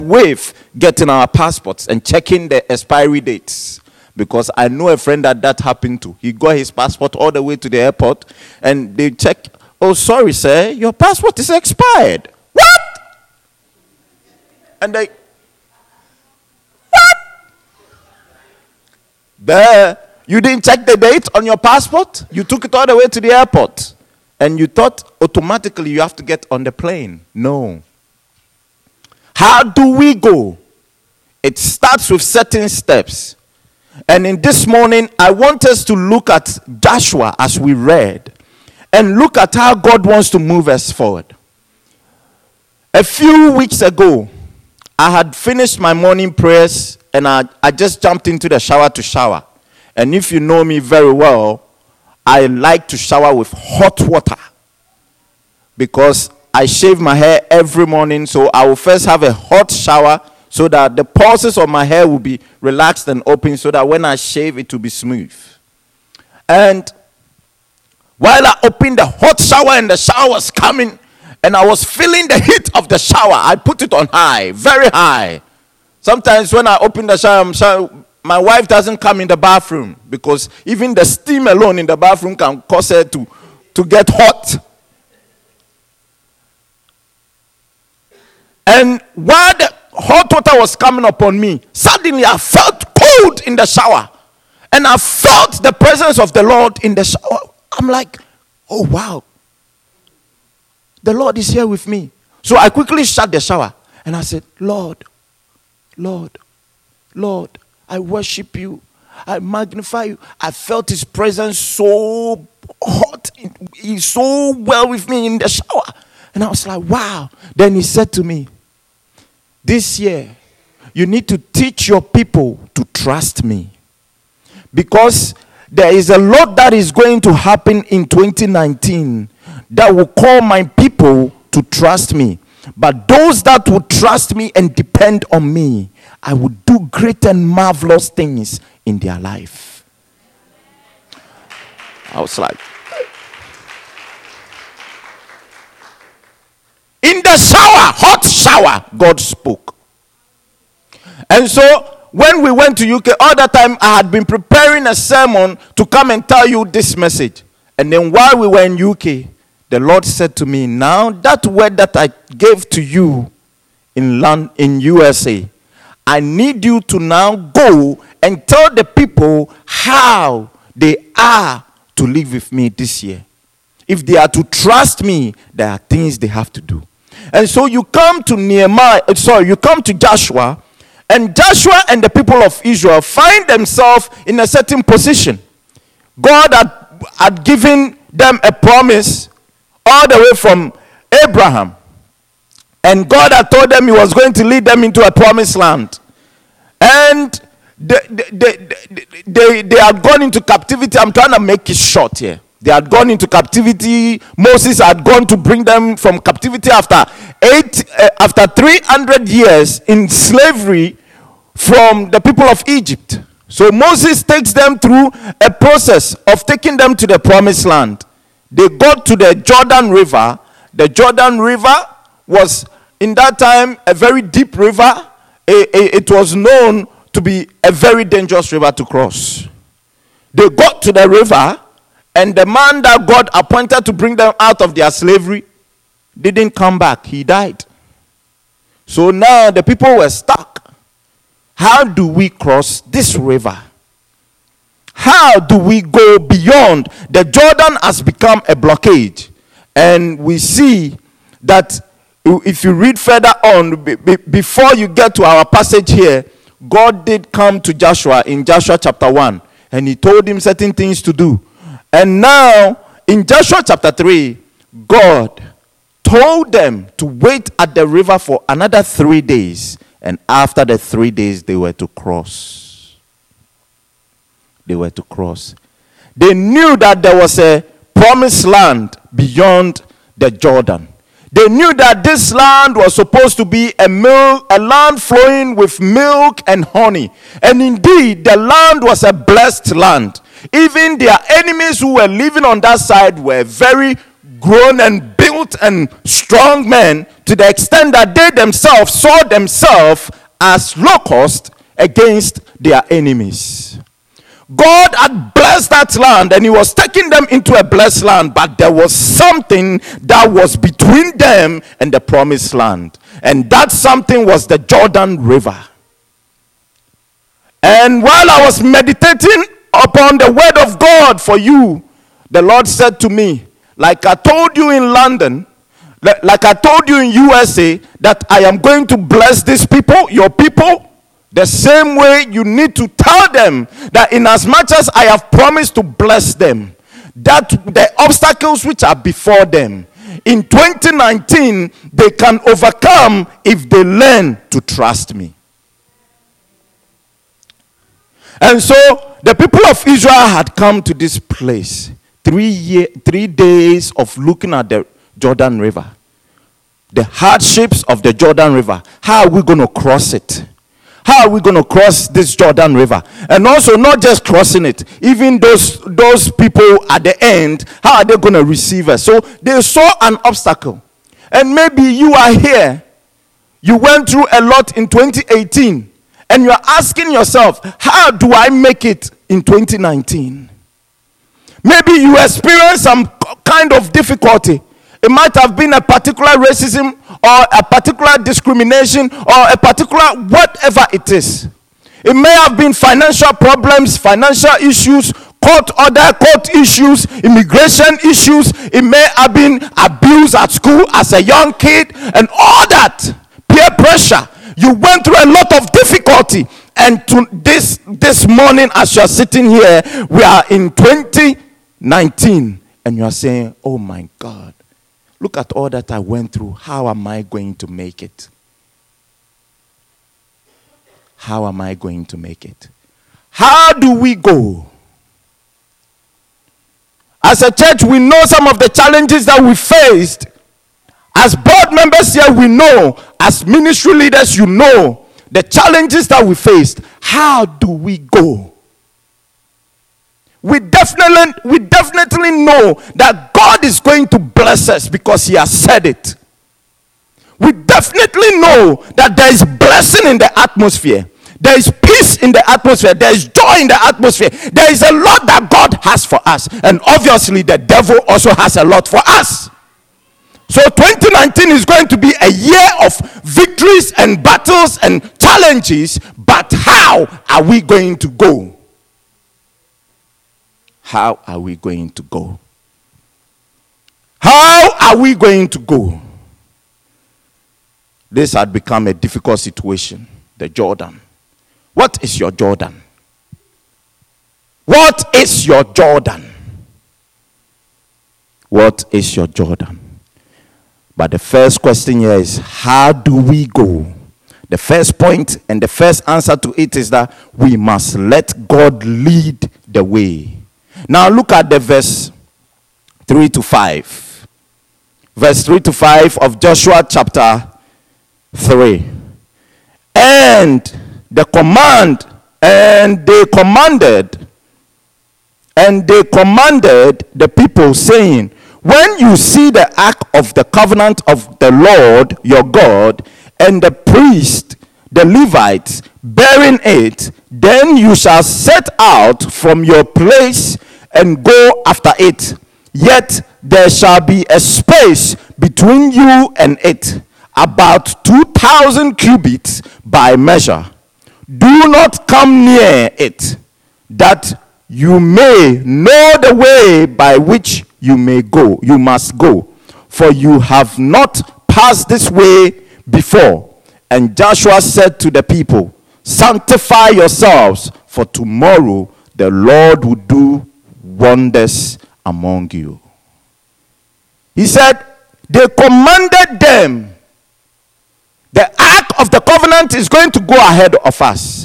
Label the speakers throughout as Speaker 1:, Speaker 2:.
Speaker 1: wave getting our passports and checking the expiry dates. Because I know a friend that happened to. He got his passport all the way to the airport and they check, oh, sorry, sir, your passport is expired. What? And they, what? There, you didn't check the date on your passport? You took it all the way to the airport. And you thought automatically you have to get on the plane. No. How do we go? It starts with certain steps. And in this morning, I want us to look at Joshua as we read and look at how God wants to move us forward. A few weeks ago, I had finished my morning prayers and I just jumped into the shower to shower. And if you know me very well, I like to shower with hot water because I shave my hair every morning. So I will first have a hot shower so that the pulses of my hair will be relaxed and open so that when I shave, it will be smooth. And while I opened the hot shower and the shower was coming, and I was feeling the heat of the shower, I put it on high, very high. Sometimes when I open the shower, my wife doesn't come in the bathroom because even the steam alone in the bathroom can cause her to get hot. And while the hot water was coming upon me, suddenly I felt cold in the shower. And I felt the presence of the Lord in the shower. I'm like, oh wow. The Lord is here with me. So I quickly shut the shower. And I said, Lord, Lord, Lord, I worship you. I magnify you. I felt his presence so hot. He's so well with me in the shower. And I was like, wow. Then he said to me, this year, you need to teach your people to trust me. Because there is a lot that is going to happen in 2019 that will call my people to trust me. But those that will trust me and depend on me, I will do great and marvelous things in their life. I was like, in the shower, hot shower, God spoke. And so, when we went to UK, all that time I had been preparing a sermon to come and tell you this message. And then while we were in UK, the Lord said to me, now that word that I gave to you in USA, I need you to now go and tell the people how they are to live with me this year. If they are to trust me, there are things they have to do. And so you come to you come to Joshua, and Joshua and the people of Israel find themselves in a certain position. God had given them a promise all the way from Abraham. And God had told them he was going to lead them into a promised land. And they had gone into captivity. I'm trying to make it short here. They had gone into captivity. Moses had gone to bring them from captivity after 300 years in slavery from the people of Egypt. So Moses takes them through a process of taking them to the promised land. They got to the Jordan River. The Jordan River was in that time a very deep river. It was known to be a very dangerous river to cross. They got to the river, and the man that God appointed to bring them out of their slavery didn't come back. He died. So now the people were stuck. How do we cross this river? How do we go beyond? The Jordan has become a blockade. And we see that if you read further on, before you get to our passage here, God did come to Joshua in Joshua chapter 1. And he told him certain things to do. And now, in Joshua chapter 3, God told them to wait at the river for another 3 days. And after the 3 days, they were to cross. They were to cross. They knew that there was a promised land beyond the Jordan. They knew that this land was supposed to be a land flowing with milk and honey. And indeed, the land was a blessed land. Even their enemies who were living on that side were very grown and built and strong men, to the extent that they themselves saw themselves as locusts against their enemies. God had blessed that land and he was taking them into a blessed land, but there was something that was between them and the promised land, and that something was the Jordan River. And while I was meditating upon the word of God for you, the Lord said to me, like I told you in London, like I told you in USA, that I am going to bless these people, your people, the same way you need to tell them that in as much as I have promised to bless them, that the obstacles which are before them in 2019, they can overcome if they learn to trust me. And so the people of Israel had come to this place, 3 days of looking at the Jordan River, the hardships of the Jordan River. How are we going to cross it? How are we going to cross this Jordan River? And also not just crossing it, even those people at the end, how are they going to receive us? So they saw an obstacle. And maybe you are here, you went through a lot in 2018, and you're asking yourself, how do I make it in 2019? Maybe you experienced some kind of difficulty. It might have been a particular racism or a particular discrimination or a particular whatever it is. It may have been financial problems, financial issues, court issues, immigration issues. It may have been abuse at school as a young kid and all that. Peer pressure. You went through a lot of difficulty. And to this morning as you're sitting here, we are in 2019 and you are saying, oh my God, look at all that I went through. How am I going to make it? How am I going to make it? How do we go? As a church, we know some of the challenges that we faced. As board members here, we know. As ministry leaders, you know the challenges that we faced. How do we go? We definitely know that God is going to bless us because he has said it. We definitely know that there is blessing in the atmosphere. There is peace in the atmosphere. There is joy in the atmosphere. There is a lot that God has for us. And obviously the devil also has a lot for us. So 2019 is going to be a year of victories and battles and challenges. But how are we going to go? How are we going to go? How are we going to go? This had become a difficult situation. The Jordan. What is your Jordan? What is your Jordan? What is your Jordan? But the first question here is, how do we go? The first point and the first answer to it is that we must let God lead the way. Now look at the verse 3 to 5. Verse 3 to 5 of Joshua chapter 3. And they commanded the people, saying, when you see the ark of the covenant of the Lord your God, and the priest, the Levites, bearing it, then you shall set out from your place and go after it. Yet there shall be a space between you and it, about 2,000 cubits by measure. Do not come near it, that you may know the way by which you must go, for you have not passed this way before. And Joshua said to the people, sanctify yourselves, for tomorrow the Lord will do wonders among you. He said, they commanded them, the ark of the covenant is going to go ahead of us.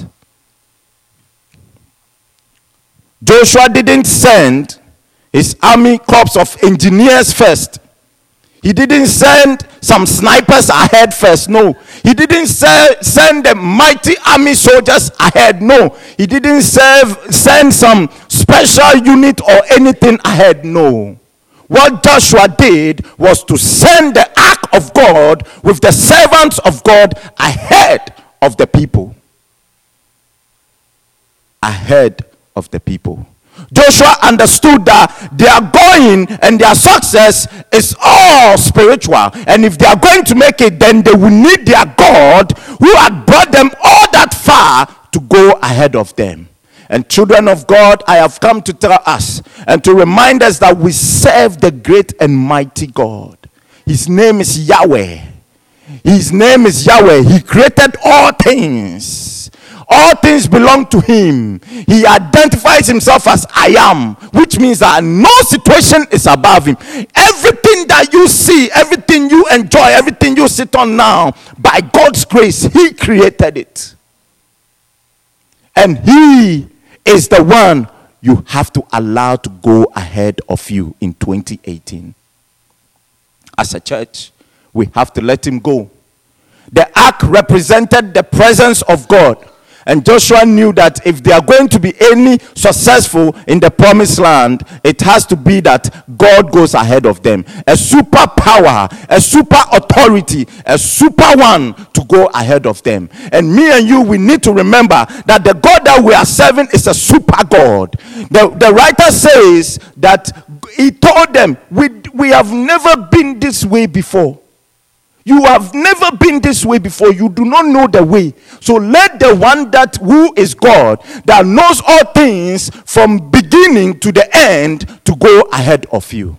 Speaker 1: Joshua didn't send his army corps of engineers first. He didn't send some snipers ahead first. No. He didn't send the mighty army soldiers ahead. No. He didn't send some special unit or anything ahead. No. What Joshua did was to send the ark of God with the servants of God ahead of the people. Ahead of the people. Joshua understood that their going and their success is all spiritual. And if they are going to make it, then they will need their God who had brought them all that far to go ahead of them. And children of God, I have come to tell us and to remind us that we serve the great and mighty God. His name is Yahweh. His name is Yahweh. He created all things. All things belong to him. He identifies himself as I am, which means that no situation is above him. Everything that you see, everything you enjoy, everything you sit on now, by God's grace, he created it. And he is the one you have to allow to go ahead of you in 2018. As a church, we have to let him go. The ark represented the presence of God. And Joshua knew that if they are going to be any successful in the promised land, it has to be that God goes ahead of them. A super power, a super authority, a super one to go ahead of them. And me and you, we need to remember that the God that we are serving is a super God. The writer says that he told them, we have never been this way before. You have never been this way before. You do not know the way. So let the one that who is God, that knows all things from beginning to the end, to go ahead of you.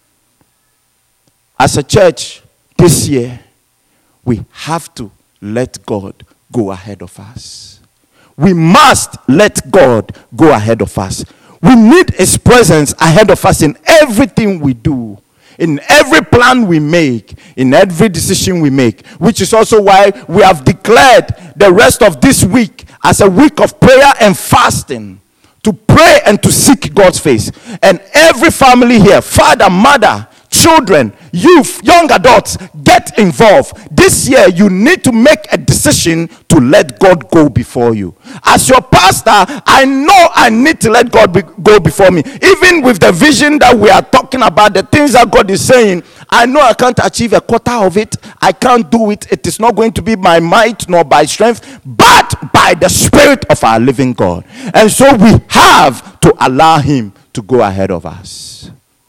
Speaker 1: As a church this year, we have to let God go ahead of us. We must let God go ahead of us. We need his presence ahead of us in everything we do. In every plan we make, in every decision we make, which is also why we have declared the rest of this week as a week of prayer and fasting, to pray and to seek God's face. And every family here, father, mother, children, youth, young adults, get involved. This year, you need to make a decision to let God go before you. As your pastor, I know I need to let God go before me. Even with the vision that we are talking about, the things that God is saying, I know I can't achieve a quarter of it. I can't do it. It is not going to be by might nor by strength, but by the Spirit of our living God. And so we have to allow him to go ahead of us.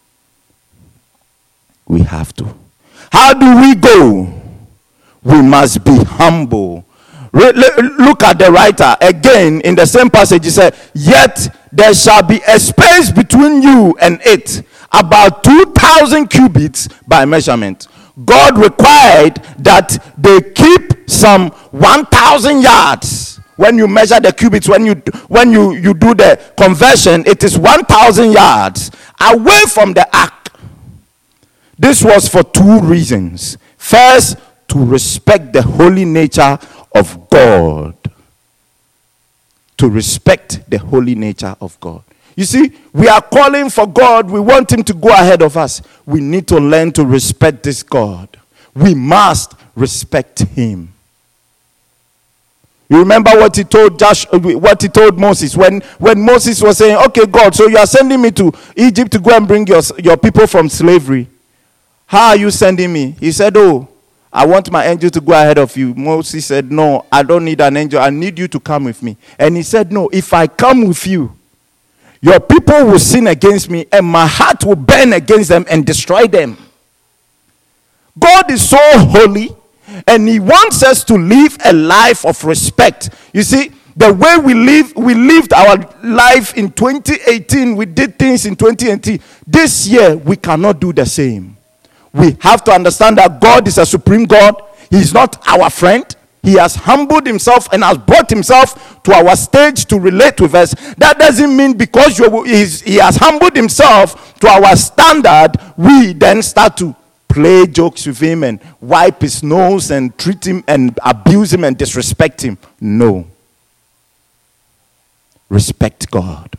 Speaker 1: We have to. How do we go? We must be humble. Look at the writer again in the same passage. He said, yet there shall be a space between you and it, about 2,000 cubits by measurement. God required that they keep some 1,000 yards. When you measure the cubits, when you do the conversion, it is 1,000 yards away from the ark. This was for two reasons. First, to respect the holy nature of God. To respect the holy nature of God. You see, we are calling for God. We want him to go ahead of us. We need to learn to respect this God. We must respect him. You remember what he told Moses when Moses was saying, okay, God, so you are sending me to Egypt to go and bring your people from slavery. How are you sending me? He said, oh, I want my angel to go ahead of you. Moses said, no, I don't need an angel. I need you to come with me. And he said, no, if I come with you, your people will sin against me and my heart will burn against them and destroy them. God is so holy and he wants us to live a life of respect. You see, the way we lived our life in 2018, we did things in 2018. This year, we cannot do the same. We have to understand that God is a supreme God. He is not our friend. He has humbled himself and has brought himself to our stage to relate with us. That doesn't mean because he has humbled himself to our standard, we then start to play jokes with him and wipe his nose and treat him and abuse him and disrespect him. No. Respect God.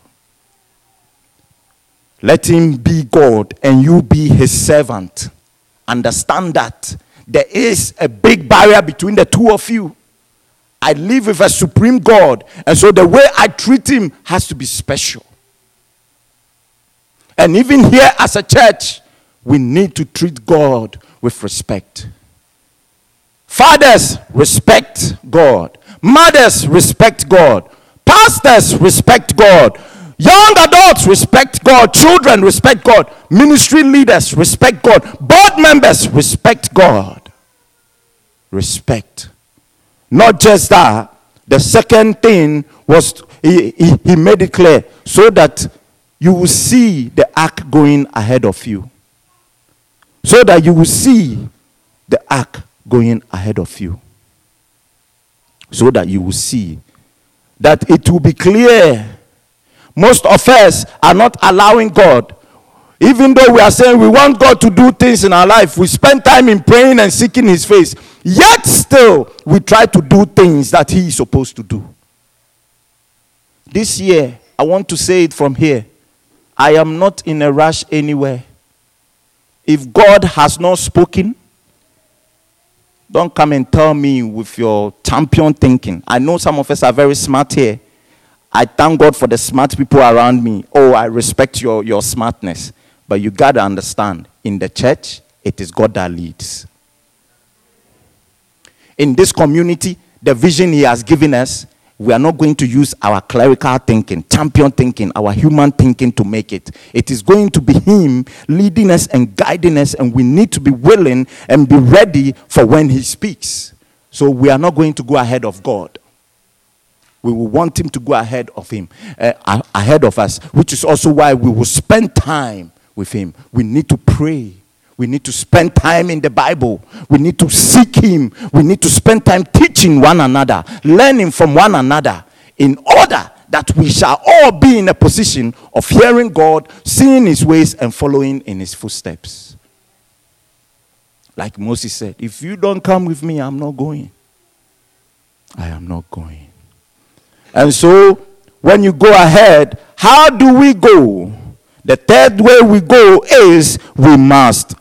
Speaker 1: Let him be God and you be his servant. Understand that there is a big barrier between the two of you. I live with a supreme God, and so the way I treat him has to be special. And even here as a church, we need to treat God with respect. Fathers, respect God. Mothers, respect God. Pastors, respect God. Young adults, respect God. Children, respect God. Ministry leaders, respect God. Board members, respect God. Respect. Not just that. The second thing was he made it clear so that you will see the ark going ahead of you. So that you will see the ark going ahead of you. So that you will see that it will be clear. Most of us are not allowing God. Even though we are saying we want God to do things in our life, we spend time in praying and seeking his face. Yet still, we try to do things that he is supposed to do. This year, I want to say it from here. I am not in a rush anywhere. If God has not spoken, don't come and tell me with your champion thinking. I know some of us are very smart here. I thank God for the smart people around me. Oh, I respect your smartness. But you got to understand, in the church, it is God that leads. In this community, the vision he has given us, we are not going to use our clerical thinking, champion thinking, our human thinking to make it. It is going to be him leading us and guiding us, and we need to be willing and be ready for when he speaks. So we are not going to go ahead of God. We will want him to go ahead of him, ahead of us, which is also why we will spend time with him. We need to pray. We need to spend time in the Bible. We need to seek him. We need to spend time teaching one another, learning from one another, in order that we shall all be in a position of hearing God, seeing his ways, and following in his footsteps. Like Moses said, if you don't come with me, I'm not going. I am not going. And so, when you go ahead, how do we go? The third way we go is we must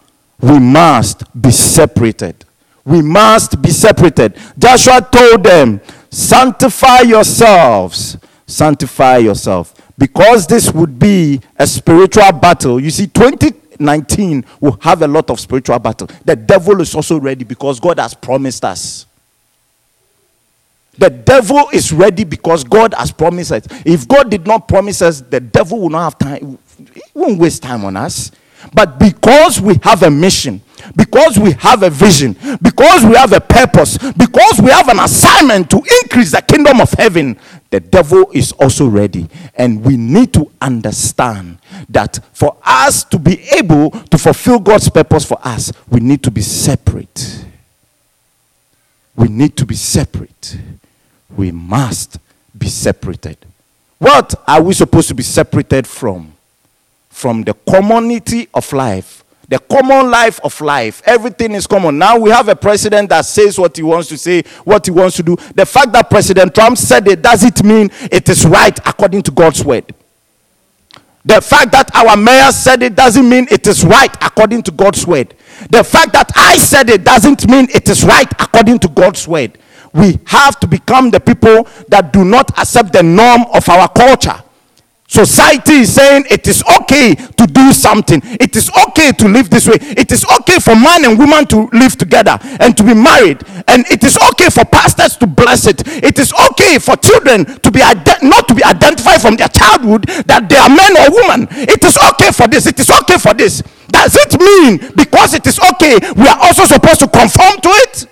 Speaker 1: be separated. We must be separated. Joshua told them, sanctify yourselves. Sanctify yourself. Because this would be a spiritual battle. You see, 2019 will have a lot of spiritual battle. The devil is also ready because God has promised us. The devil is ready because God has promised us. If God did not promise us, the devil will not have time. He won't waste time on us. But because we have a mission, because we have a vision, because we have a purpose, because we have an assignment to increase the kingdom of heaven, the devil is also ready. And we need to understand that for us to be able to fulfill God's purpose for us, we need to be separate. We need to be separate. We must be separated. What are we supposed to be separated from? From the commonality of life. The common life of life. Everything is common. Now we have a president that says what he wants to say, what he wants to do. The fact that President Trump said it doesn't mean it is right according to God's word. The fact that our mayor said it doesn't mean it is right according to God's word. The fact that I said it doesn't mean it is right according to God's word. We have to become the people that do not accept the norm of our culture. Society is saying it is okay to do something. It is okay to live this way. It is okay for man and woman to live together and to be married. And it is okay for pastors to bless it. It is okay for children to be not to be identified from their childhood that they are men or women. It is okay for this. It is okay for this. Does it mean because it is okay, we are also supposed to conform to it?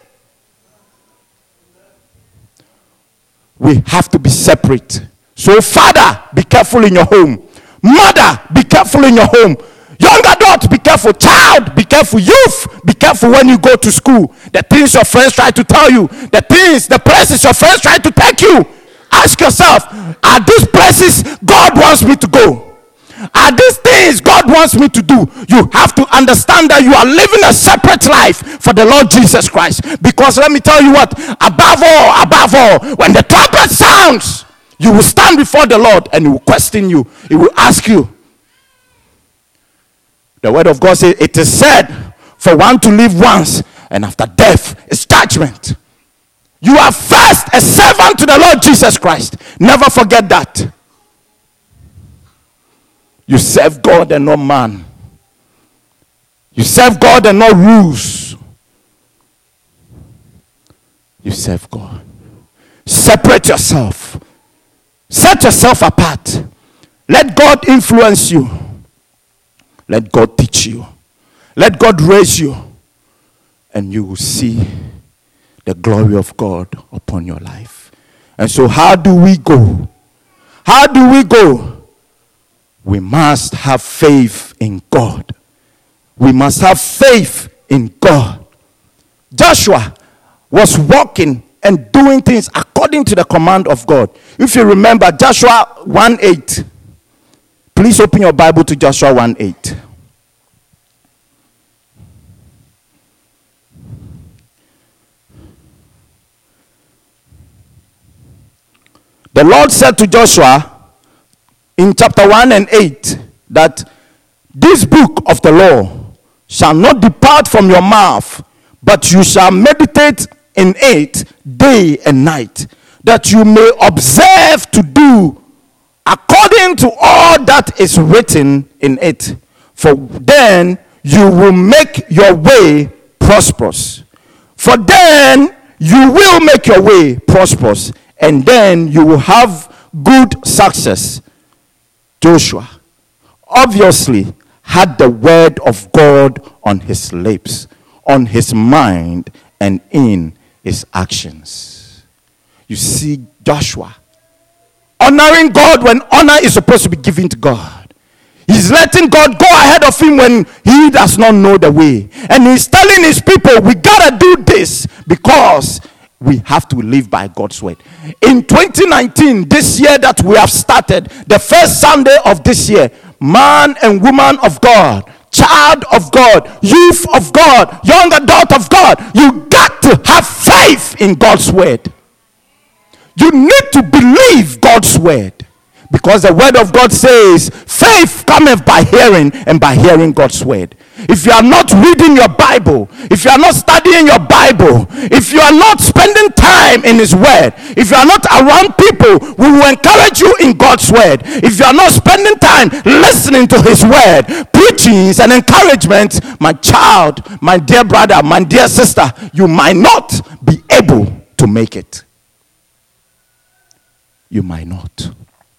Speaker 1: We have to be separate. So, father, be careful in your home. Mother, be careful in your home. Young adult, be careful. Child, be careful. Youth, be careful when you go to school. The things your friends try to tell you, the places your friends try to take you. Ask yourself, are these places God wants me to go? Are these things God wants me to do? You have to understand that you are living a separate life for the Lord Jesus Christ. Because let me tell you what, above all, when the trumpet sounds, you will stand before the Lord and he will question you. He will ask you. The word of God says, it is said for one to live once, and after death is judgment. You are first a servant to the Lord Jesus Christ. Never forget that. You serve God and not man. You serve God and not rules. You serve God. Separate yourself. Set yourself apart. Let God influence you. Let God teach you. Let God raise you. And you will see the glory of God upon your life. And so how do we go? How do we go? We must have faith in God. We must have faith in God. Joshua was walking and doing things according to the command of God. If you remember Joshua 1:8. Please open your Bible to Joshua 1:8. The Lord said to Joshua in chapter 1 and 8 that this book of the law shall not depart from your mouth, but you shall meditate in it day and night, that you may observe to do according to all that is written in it. For then you will make your way prosperous. For then you will make your way prosperous, and then you will have good success. Joshua obviously had the word of God on his lips, on his mind, and in his actions. You see Joshua honoring God when honor is supposed to be given to God. He's letting God go ahead of him when he does not know the way. And he's telling his people, we gotta do this because we have to live by God's word. In 2019, this year that we have started, the first Sunday of this year, man and woman of God, child of God, youth of God, young adult of God, you got to have faith in God's word. You need to believe God's word, because the word of God says faith cometh by hearing, and by hearing God's word. If you are not reading your Bible, if you are not studying your Bible, if you are not spending time in his word, if you are not around people who will encourage you in God's word, if you are not spending time listening to his word, preachings and encouragement, my child, my dear brother, my dear sister, you might not be able to make it. You might not.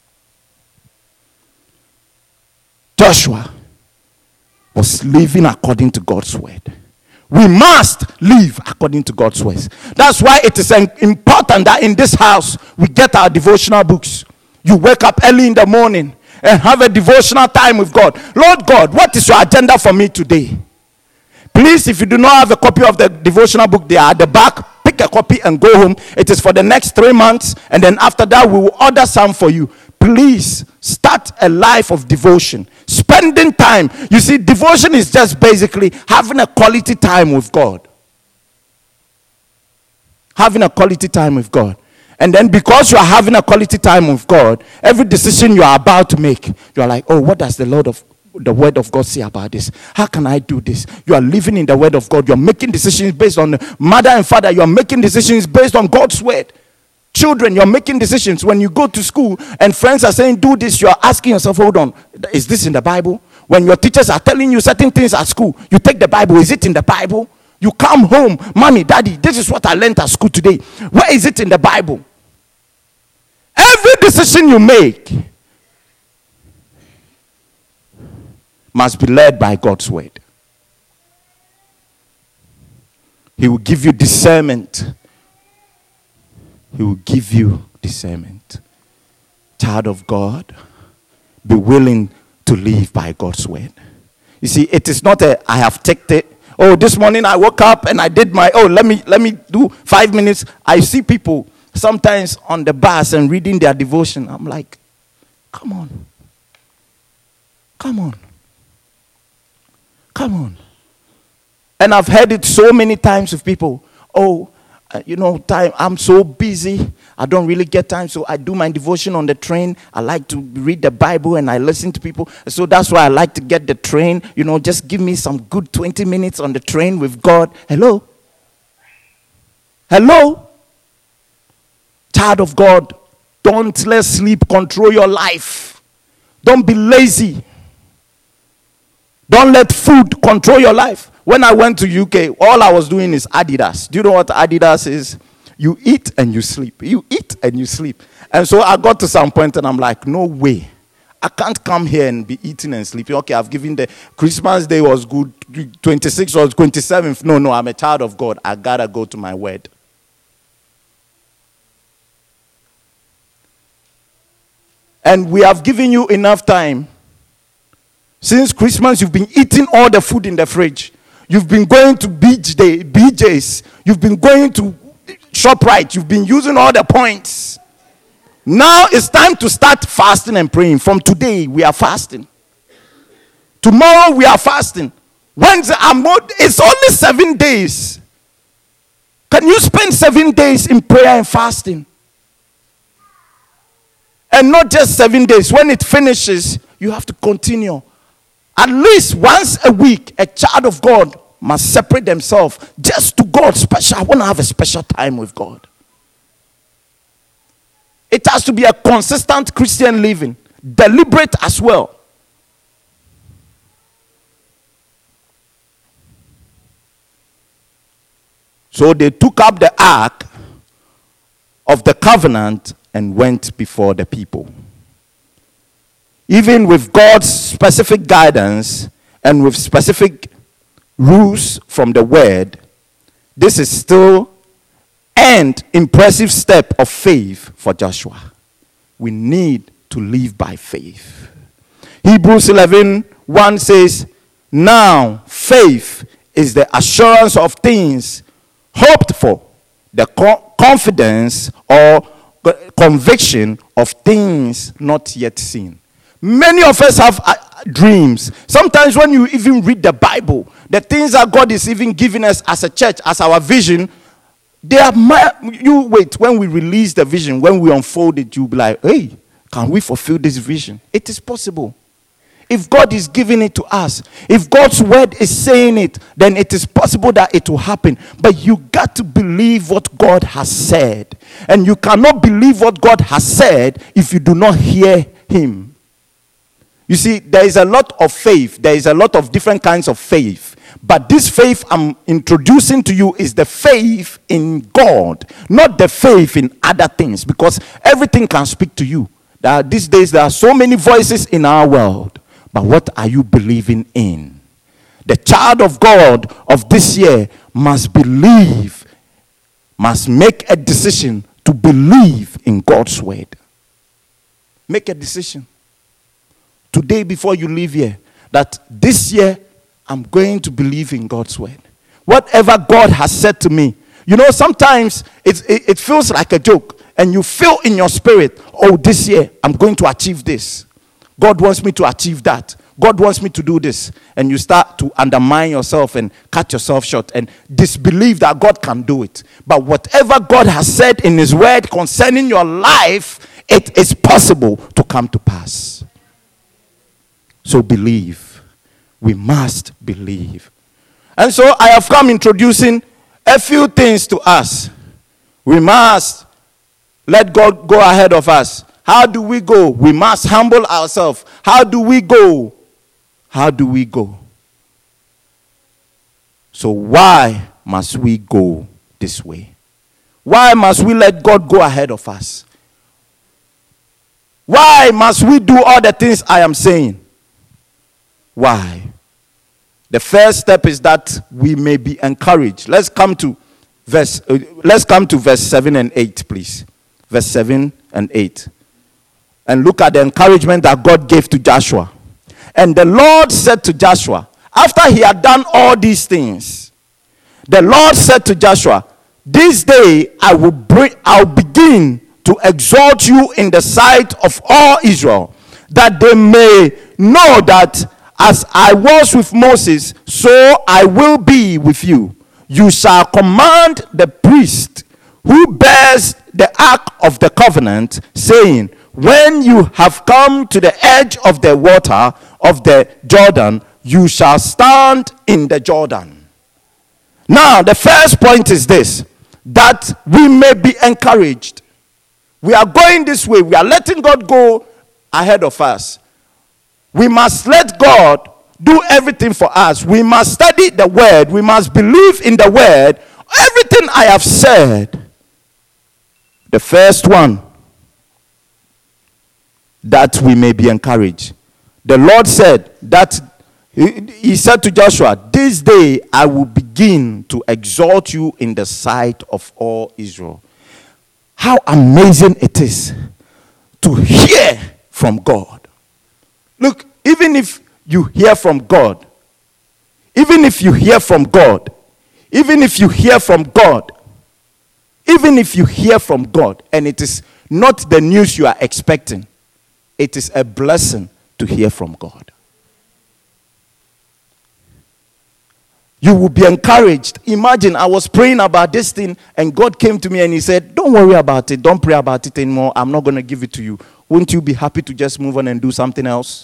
Speaker 1: Joshua was living according to God's word. We must live according to God's words. That's why it is important that in this house we get our devotional books. You wake up early in the morning and have a devotional time with God. Lord God, what is your agenda for me today? Please, if you do not have a copy of the devotional book, they are at the back. Pick a copy and go home. It is for the next 3 months, and then after that we will order some for you. Please start a life of devotion, spending time. You see, devotion is just basically having a quality time with God. Having a quality time with God. And then because you are having a quality time with God, every decision you are about to make, you are like, oh, what does the word of God say about this? How can I do this? You are living in the word of God. You are making decisions based on the mother and father. You are making decisions based on God's word. Children, you're making decisions. When you go to school and friends are saying do this, you are asking yourself, hold on, is this in the Bible? When your teachers are telling you certain things at school, you take the Bible, is it in the Bible? You come home, mommy, daddy, this is what I learned at school today. Where is it in the Bible? Every decision you make must be led by God's word. He will give you discernment. He will give you discernment. Child of God, be willing to live by God's word. You see, it is not I have taken it. Oh, this morning I woke up and I did let me do 5 minutes. I see people sometimes on the bus and reading their devotion. I'm like, come on. Come on. Come on. And I've heard it so many times with people. Time, I'm so busy. I don't really get time. So I do my devotion on the train. I like to read the Bible and I listen to people. So that's why I like to get the train. Just give me some good 20 minutes on the train with God. Hello? Hello? Child of God, don't let sleep control your life. Don't be lazy. Don't let food control your life. When I went to UK, all I was doing is Adidas. Do you know what Adidas is? You eat and you sleep. You eat and you sleep. And so I got to some point and I'm like, no way. I can't come here and be eating and sleeping. Okay, I've given the Christmas day was good. 26th or 27th. No, I'm a child of God. I gotta go to my word. And we have given you enough time. Since Christmas, you've been eating all the food in the fridge. You've been going to BJ's. You've been going to ShopRite. You've been using all the points. Now it's time to start fasting and praying. From today, we are fasting. Tomorrow, we are fasting. Wednesday, it's only 7 days. Can you spend 7 days in prayer and fasting? And not just 7 days. When it finishes, you have to continue. At least once a week, a child of God must separate themselves just to God. Special. I want to have a special time with God. It has to be a consistent Christian living. Deliberate as well. So they took up the ark of the covenant and went before the people. Even with God's specific guidance and with specific rules from the word, this is still an impressive step of faith for Joshua. We need to live by faith. Hebrews 11:1 says, now faith is the assurance of things hoped for, the confidence or conviction of things not yet seen. Many of us have dreams. Sometimes when you even read the Bible, the things that God is even giving us as a church, as our vision, they are you wait, when we release the vision, when we unfold it, you'll be like, hey, can we fulfill this vision? It is possible. If God is giving it to us, if God's word is saying it, then it is possible that it will happen. But you got to believe what God has said. And you cannot believe what God has said if you do not hear him. You see, there is a lot of faith. There is a lot of different kinds of faith. But this faith I'm introducing to you is the faith in God, not the faith in other things. Because everything can speak to you. These days there are so many voices in our world. But what are you believing in? The child of God of this year must believe, must make a decision to believe in God's word. Make a decision. Today before you leave here, that this year I'm going to believe in God's word. Whatever God has said to me. You know, sometimes it feels like a joke. And you feel in your spirit, oh, this year I'm going to achieve this. God wants me to achieve that. God wants me to do this. And you start to undermine yourself and cut yourself short and disbelieve that God can do it. But whatever God has said in his word concerning your life, it is possible to come to pass. So believe. We must believe. And so I have come introducing a few things to us. We must let God go ahead of us. How do we go? We must humble ourselves. How do we go? How do we go? So why must we go this way? Why must we let God go ahead of us? Why must we do all the things I am saying? Why? The first step is that we may be encouraged. Let's come to verse 7 and 8, please. Verse 7 and 8. And look at the encouragement that God gave to Joshua. And the Lord said to Joshua, after he had done all these things, the Lord said to Joshua, this day I'll begin to exalt you in the sight of all Israel, that they may know that as I was with Moses, so I will be with you. You shall command the priest who bears the ark of the covenant, saying, when you have come to the edge of the water of the Jordan, you shall stand in the Jordan. Now, the first point is this, that we may be encouraged. We are going this way. We are letting God go ahead of us. We must let God do everything for us. We must study the word. We must believe in the word. Everything I have said. The first one, that we may be encouraged. The Lord said that he said to Joshua, this day I will begin to exalt you in the sight of all Israel. How amazing it is to hear from God. Look, even if you hear from God, even if you hear from God, even if you hear from God, even if you hear from God, and it is not the news you are expecting, it is a blessing to hear from God. You will be encouraged. Imagine I was praying about this thing and God came to me and he said, don't worry about it. Don't pray about it anymore. I'm not going to give it to you. Wouldn't you be happy to just move on and do something else?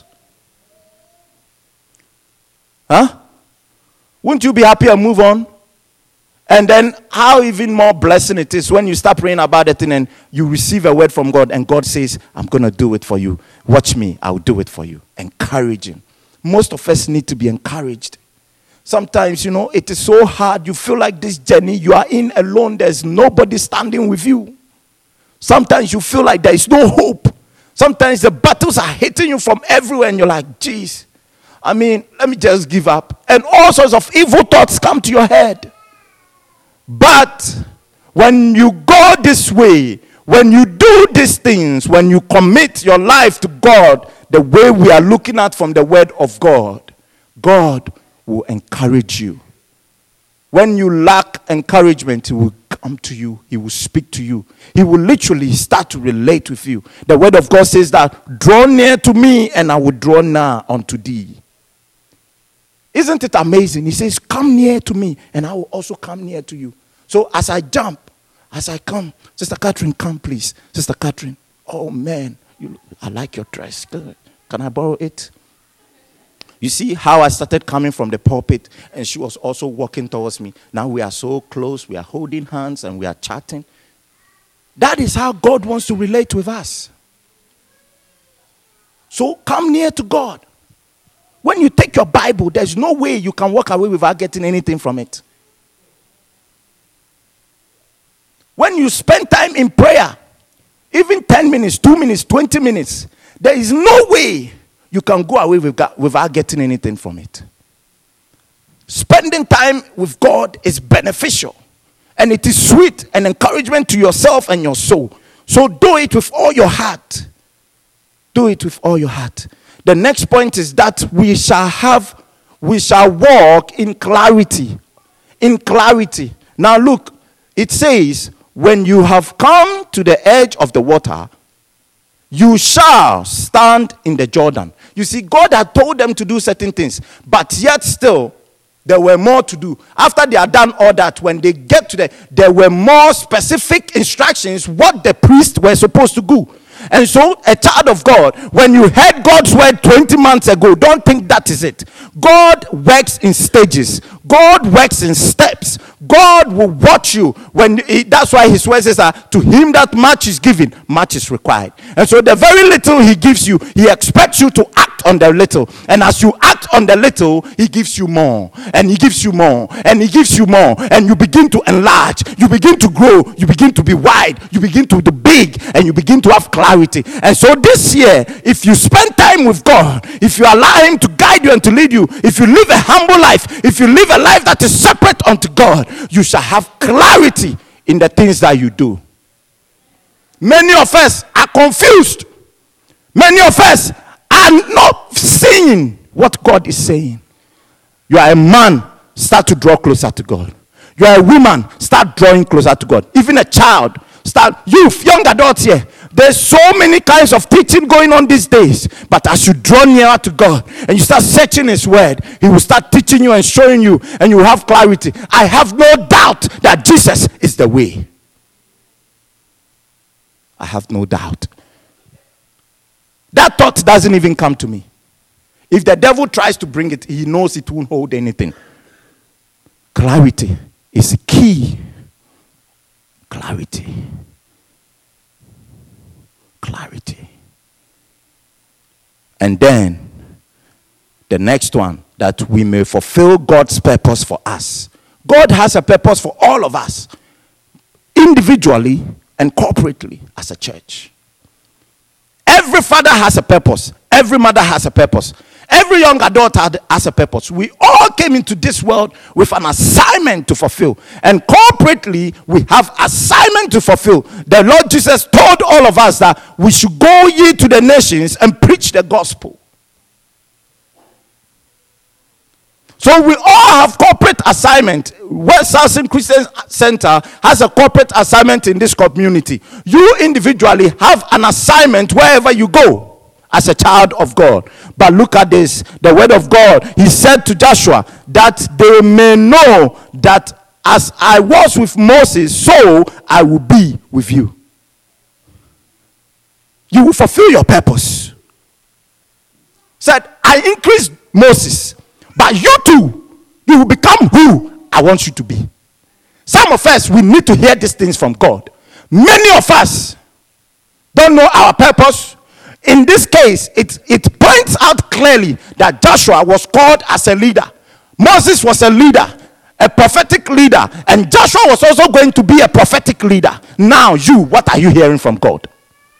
Speaker 1: Huh? Wouldn't you be happy and move on? And then how even more blessing it is when you start praying about it and you receive a word from God and God says, I'm going to do it for you. Watch me. I'll do it for you. Encouraging. Most of us need to be encouraged. Sometimes, it is so hard. You feel like this journey, you are in alone. There's nobody standing with you. Sometimes you feel like there is no hope. Sometimes the battles are hitting you from everywhere and you're like, geez, let me just give up. And all sorts of evil thoughts come to your head. But when you go this way, when you do these things, when you commit your life to God, the way we are looking at from the word of God, God will encourage you. When you lack encouragement, He will come to you. He will speak to you. He will literally start to relate with you. The word of God says that, draw near to me and I will draw nigh unto thee. Isn't it amazing? He says, come near to me and I will also come near to you. So as I jump, as I come, Sister Catherine, come please. Sister Catherine, oh man, I like your dress. Good. Can I borrow it? You see how I started coming from the pulpit and she was also walking towards me. Now we are so close, we are holding hands and we are chatting. That is how God wants to relate with us. So come near to God. When you take your Bible, there's no way you can walk away without getting anything from it. When you spend time in prayer, even 10 minutes, 2 minutes, 20 minutes, there is no way you can go away without getting anything from it. Spending time with God is beneficial. And it is sweet and encouragement to yourself and your soul. So do it with all your heart. Do it with all your heart. The next point is that we shall walk in clarity. In clarity. Now look, it says, when you have come to the edge of the water, you shall stand in the Jordan. You see, God had told them to do certain things, but yet still, there were more to do. After they had done all that, when they get to there were more specific instructions what the priests were supposed to do. And so, a child of God, when you heard God's word 20 months ago, don't think that is it. God works in stages. God works in steps. God will watch you. That's why His word says that to him that much is given, much is required. And so the very little He gives you, He expects you to act on the little. And as you act on the little, He gives you more. And He gives you more. And He gives you more. And you begin to enlarge. You begin to grow. You begin to be wide. You begin to be big. And you begin to have clarity. And so this year, if you spend time with God, if you allow Him to guide you and to lead you, if you live a humble life, if you live a life that is separate unto God, you shall have clarity in the things that you do. Many of us are confused. Many of us are not seeing what God is saying. You are a man, start to draw closer to God. You are a woman, start drawing closer to God. Even a child, youth, young adults here. There's so many kinds of teaching going on these days. But as you draw nearer to God and you start searching His word, He will start teaching you and showing you, and you will have clarity. I have no doubt that Jesus is the way. I have no doubt. That thought doesn't even come to me. If the devil tries to bring it, he knows it won't hold anything. Clarity is key. Clarity. Clarity. And then The next one, that we may fulfill God's purpose for us. God has a purpose for all of us, individually and corporately as a church. Every father has a purpose. Every mother has a purpose. Every young adult has a purpose. We all came into this world with an assignment to fulfill. And corporately, we have assignment to fulfill. The Lord Jesus told all of us that we should go ye to the nations and preach the gospel. So we all have corporate assignment. West Saxon Christian Center has a corporate assignment in this community. You individually have an assignment wherever you go as a child of God. But look at this. The word of God, he said to Joshua, that they may know that as I was with Moses, so I will be with you. You will fulfill your purpose. Said, I increased Moses, but you too, you will become who I want you to be. Some of us, we need to hear these things from God. Many of us don't know our purpose. In this case, it points out clearly that Joshua was called as a leader. Moses was a leader, a prophetic leader, and Joshua was also going to be a prophetic leader. Now you, what are you hearing from God?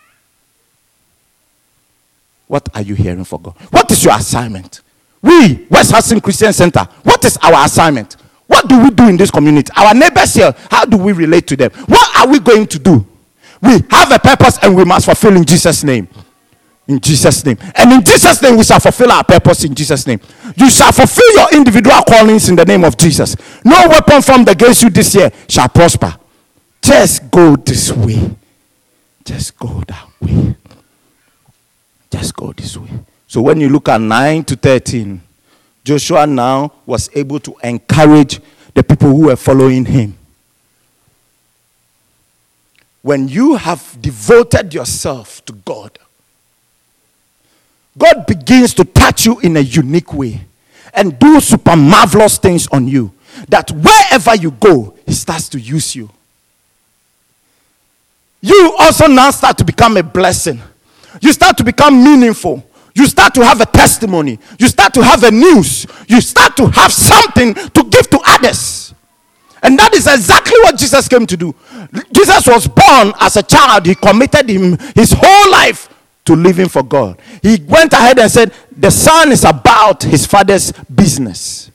Speaker 1: What are you hearing from God? What is your assignment? We, West Hudson Christian Center, what is our assignment? What do we do in this community? Our neighbors here, how do we relate to them? What are we going to do? We have a purpose and we must fulfill in Jesus' name. In Jesus' name. And in Jesus' name, we shall fulfill our purpose in Jesus' name. You shall fulfill your individual callings in the name of Jesus. No weapon formed against you this year shall prosper. Just go this way. Just go that way. Just go this way. So when you look at 9 to 13, Joshua now was able to encourage the people who were following him. When you have devoted yourself to God, God begins to touch you in a unique way and do super marvelous things on you, that wherever you go, he starts to use you. You also now start to become a blessing. You start to become meaningful. You start to have a testimony. You start to have a news. You start to have something to give to others. And that is exactly what Jesus came to do. Jesus was born as a child. He committed his whole life to living for God. He went ahead and said, the son is about his father's business.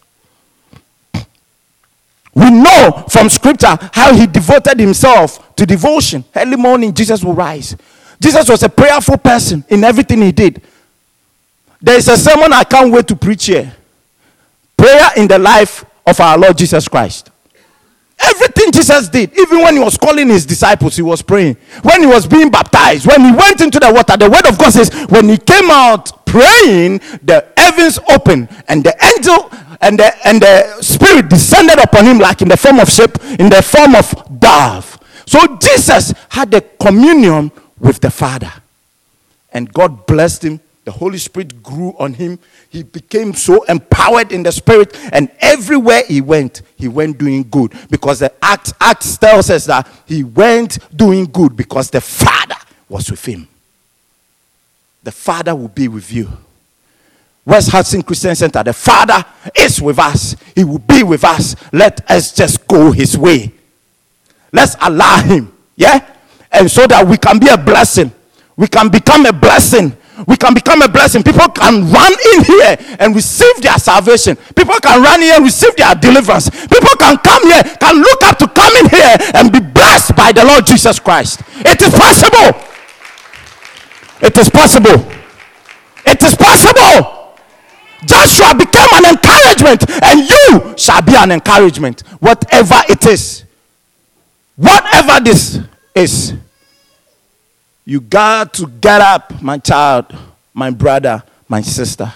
Speaker 1: We know from scripture how he devoted himself to devotion. Early morning, Jesus will rise. Jesus was a prayerful person in everything he did. There is a sermon I can't wait to preach here. Prayer in the life of our Lord Jesus Christ. Everything Jesus did, even when he was calling his disciples, he was praying. When he was being baptized, when he went into the water, the word of God says, when he came out praying, the heavens opened, and the angel and the spirit descended upon him like in the form of sheep, in the form of dove. So Jesus had a communion with the Father, and God blessed him. The Holy Spirit grew on him. He became so empowered in the Spirit, and everywhere he went doing good, because the Acts tells us that he went doing good because the Father was with him. The Father will be with you. West Hudson Christian Center, the Father is with us. He will be with us. Let us just go his way. Let's allow him. Yeah? And so that we can be a blessing. We can become a blessing. We can become a blessing. People can run in here and receive their salvation. People can run here and receive their deliverance. People can come here, can look up to come in here and be blessed by the Lord Jesus Christ. It is possible. It is possible. It is possible. Joshua became an encouragement, and you shall be an encouragement. Whatever it is. Whatever this is. You got to get up, my child, my brother, my sister.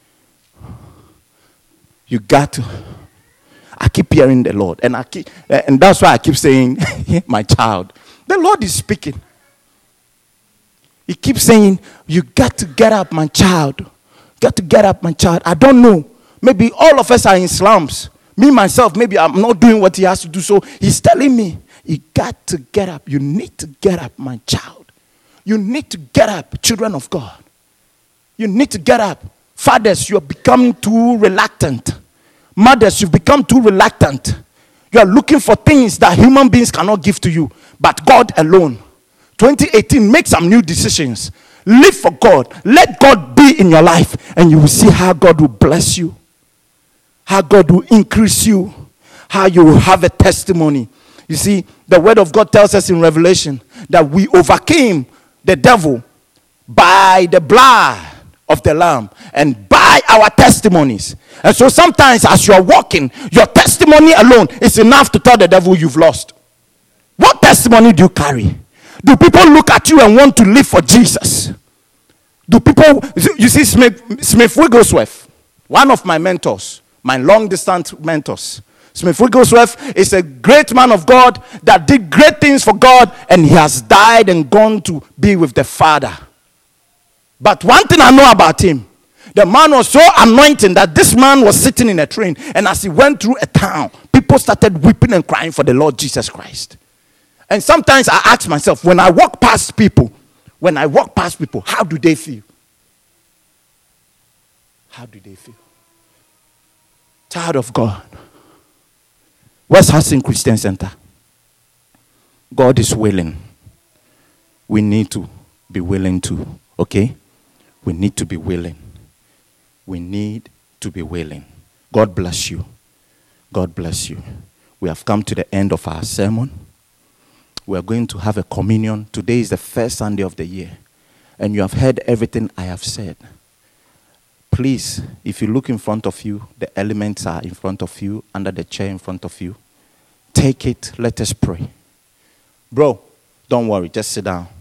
Speaker 1: You got to. I keep hearing the Lord, and that's why I keep saying, my child. The Lord is speaking. He keeps saying, you got to get up, my child. Got to get up, my child. I don't know. Maybe all of us are in slums. Me, myself, maybe I'm not doing what he has to do. So he's telling me, you got to get up. You need to get up, my child. You need to get up, children of God. You need to get up. Fathers, you're becoming too reluctant. Mothers, you've become too reluctant. You are looking for things that human beings cannot give to you, but God alone. 2018, make some new decisions. Live for God. Let God be in your life, and you will see how God will bless you, how God will increase you, how you will have a testimony. You see, the word of God tells us in Revelation that we overcame the devil by the blood of the Lamb and by our testimonies. And so sometimes as you are walking, your testimony alone is enough to tell the devil you've lost. What testimony do you carry? Do people look at you and want to live for Jesus? Do people, you see, Smith Wigglesworth, one of my mentors, my long distance mentors. Smith Wigglesworth is a great man of God that did great things for God, and he has died and gone to be with the Father. But one thing I know about him, the man was so anointing that this man was sitting in a train, and as he went through a town, people started weeping and crying for the Lord Jesus Christ. And sometimes I ask myself, when I walk past people, how do they feel? How do they feel? Child of God. West Hudson Christian Center. God is willing. We need to be willing to. Okay? We need to be willing. We need to be willing. God bless you. God bless you. We have come to the end of our sermon. We are going to have a communion. Today is the first Sunday of the year. And you have heard everything I have said. Please, if you look in front of you, the elements are in front of you, under the chair in front of you. Take it. Let us pray. Bro, don't worry. Just sit down.